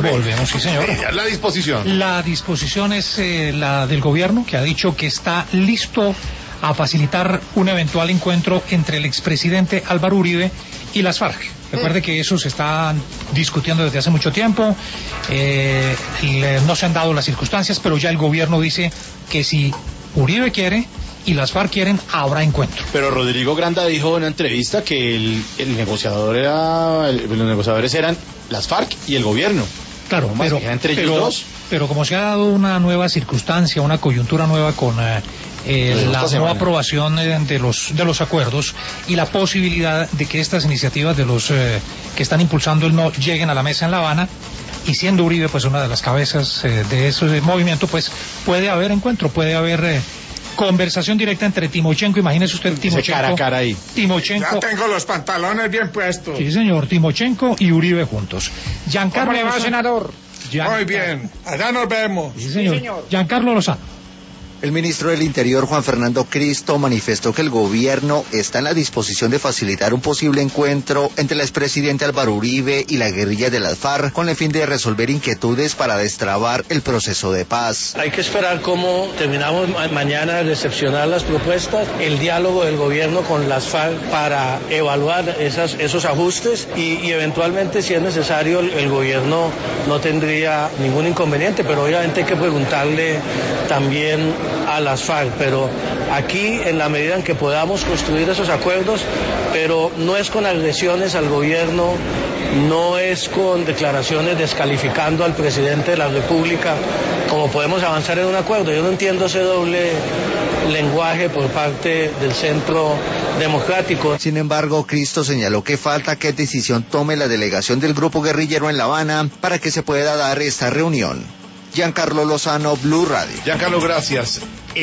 Volvemos, sí, señor. La disposición. La disposición es la del gobierno, que ha dicho que está listo a facilitar un eventual encuentro entre el expresidente Álvaro Uribe y las FARC. Recuerde que eso se está discutiendo desde hace mucho tiempo, no se han dado las circunstancias, pero ya el gobierno dice que si Uribe quiere y las FARC quieren, habrá encuentro. Pero Rodrigo Granda dijo en una entrevista que los negociadores eran las FARC y el gobierno. Claro, entre ellos dos. Pero como se ha dado una nueva circunstancia, una coyuntura nueva con la nueva aprobación de los acuerdos y la posibilidad de que estas iniciativas de los que están impulsando el no lleguen a la mesa en La Habana, y siendo Uribe pues una de las cabezas de ese movimiento, pues puede haber encuentro, puede haber conversación directa entre Timochenko, imagínese usted Timochenko. Cara a cara ahí. Timochenko. Ya tengo los pantalones bien puestos. Sí, señor, Timochenko y Uribe juntos. ¿Cómo le va, senador? Muy bien, allá nos vemos. Sí, señor. Giancarlo Lozano. El ministro del Interior, Juan Fernando Cristo, manifestó que el gobierno está en la disposición de facilitar un posible encuentro entre el expresidente Álvaro Uribe y la guerrilla de las FARC con el fin de resolver inquietudes para destrabar el proceso de paz. Hay que esperar cómo terminamos mañana de recepcionar las propuestas, el diálogo del gobierno con las FARC para evaluar esos ajustes y eventualmente, si es necesario, el gobierno no tendría ningún inconveniente, pero obviamente hay que preguntarle también a las FARC, pero aquí en la medida en que podamos construir esos acuerdos, pero no es con agresiones al gobierno, no es con declaraciones descalificando al presidente de la República, como podemos avanzar en un acuerdo. Yo no entiendo ese doble lenguaje por parte del Centro Democrático. Sin embargo, Cristo señaló que falta que decisión tome la delegación del grupo guerrillero en La Habana para que se pueda dar esta reunión. Giancarlo Lozano, Blue Radio. Giancarlo, gracias.